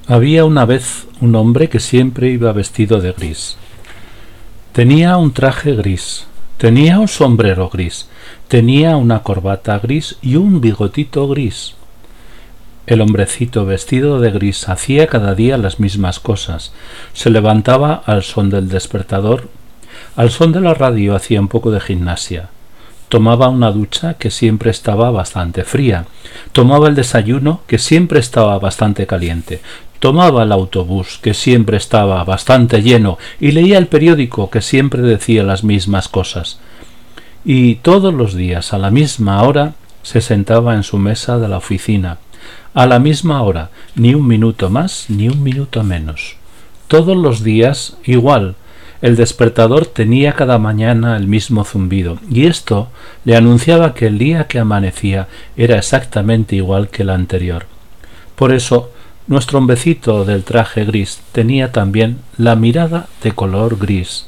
Había una vez un hombre que siempre iba vestido de gris. Tenía un traje gris, tenía un sombrero gris, tenía una corbata gris y un bigotito gris. El hombrecito vestido de gris hacía cada día las mismas cosas. Se levantaba al son del despertador, al son de la radio hacía un poco de gimnasia. Tomaba una ducha que siempre estaba bastante fría. Tomaba el desayuno que siempre estaba bastante caliente. Tomaba el autobús que siempre estaba bastante lleno y leía el periódico que siempre decía las mismas cosas. Y todos los días a la misma hora se sentaba en su mesa de la oficina. A la misma hora, ni un minuto más ni un minuto menos. Todos los días igual. El despertador tenía cada mañana el mismo zumbido, y esto le anunciaba que el día que amanecía era exactamente igual que el anterior. Por eso, nuestro hombrecito del traje gris tenía también la mirada de color gris.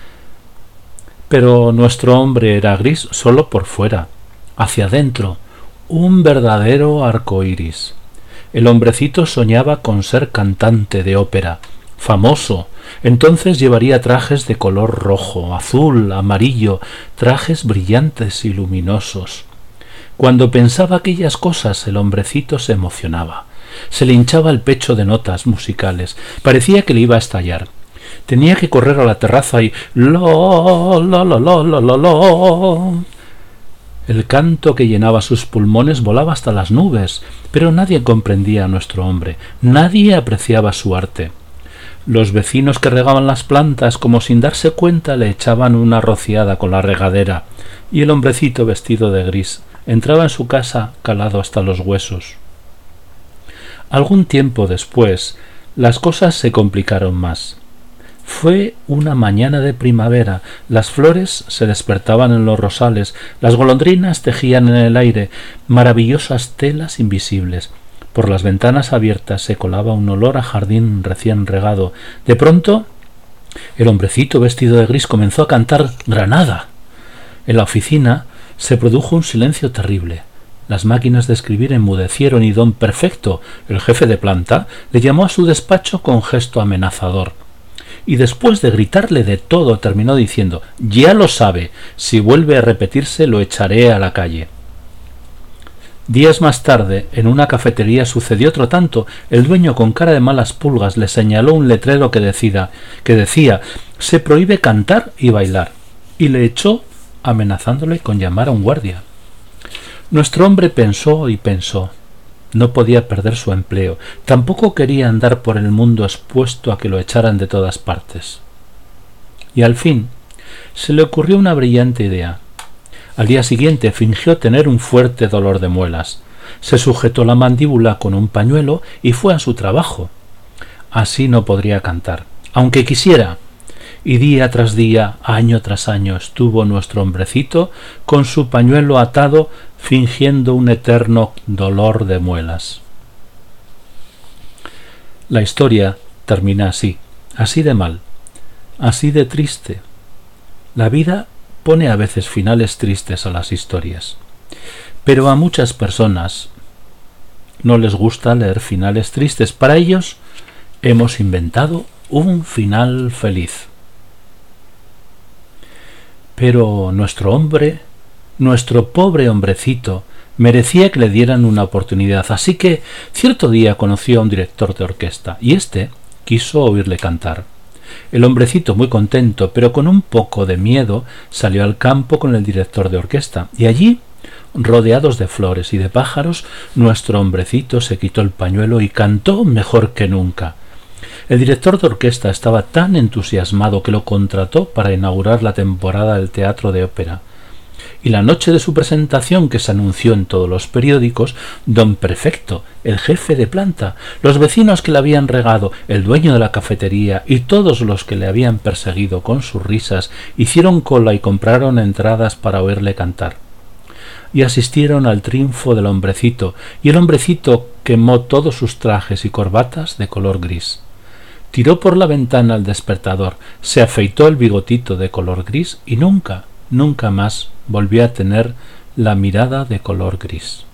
Pero nuestro hombre era gris solo por fuera, hacia adentro, un verdadero arco iris. El hombrecito soñaba con ser cantante de ópera, famoso. Entonces llevaría trajes de color rojo, azul, amarillo, trajes brillantes y luminosos. Cuando pensaba aquellas cosas, el hombrecito se emocionaba. Se le hinchaba el pecho de notas musicales. Parecía que le iba a estallar. Tenía que correr a la terraza y lo. El canto que llenaba sus pulmones volaba hasta las nubes, pero nadie comprendía a nuestro hombre. Nadie apreciaba su arte. Los vecinos que regaban las plantas, como sin darse cuenta, le echaban una rociada con la regadera, y el hombrecito vestido de gris entraba en su casa calado hasta los huesos. Algún tiempo después, las cosas se complicaron más. Fue una mañana de primavera, las flores se despertaban en los rosales, las golondrinas tejían en el aire maravillosas telas invisibles. Por las ventanas abiertas se colaba un olor a jardín recién regado. De pronto, el hombrecito vestido de gris comenzó a cantar Granada. En la oficina se produjo un silencio terrible. Las máquinas de escribir enmudecieron y don Perfecto, el jefe de planta, le llamó a su despacho con gesto amenazador. Y después de gritarle de todo, terminó diciendo: «Ya lo sabe, si vuelve a repetirse lo echaré a la calle». Días más tarde, en una cafetería sucedió otro tanto. El dueño, con cara de malas pulgas, le señaló un letrero que decía «Se prohíbe cantar y bailar», y le echó amenazándole con llamar a un guardia. Nuestro hombre pensó y pensó. No podía perder su empleo. Tampoco quería andar por el mundo expuesto a que lo echaran de todas partes. Y al fin se le ocurrió una brillante idea. Al día siguiente fingió tener un fuerte dolor de muelas. Se sujetó la mandíbula con un pañuelo y fue a su trabajo. Así no podría cantar, aunque quisiera. Y día tras día, año tras año, estuvo nuestro hombrecito con su pañuelo atado, fingiendo un eterno dolor de muelas. La historia termina así de mal, así de triste. La vida pone a veces finales tristes a las historias, pero a muchas personas no les gusta leer finales tristes. Para ellos hemos inventado un final feliz. Pero nuestro hombre, nuestro pobre hombrecito, merecía que le dieran una oportunidad, así que cierto día conoció a un director de orquesta y éste quiso oírle cantar. El hombrecito, muy contento, pero con un poco de miedo, salió al campo con el director de orquesta, y allí, rodeados de flores y de pájaros, nuestro hombrecito se quitó el pañuelo y cantó mejor que nunca. El director de orquesta estaba tan entusiasmado que lo contrató para inaugurar la temporada del teatro de ópera. Y la noche de su presentación, que se anunció en todos los periódicos, don Perfecto, el jefe de planta, los vecinos que le habían regado, el dueño de la cafetería y todos los que le habían perseguido con sus risas, hicieron cola y compraron entradas para oírle cantar. Y asistieron al triunfo del hombrecito, y el hombrecito quemó todos sus trajes y corbatas de color gris. Tiró por la ventana el despertador, se afeitó el bigotito de color gris y nunca más volvió a tener la mirada de color gris.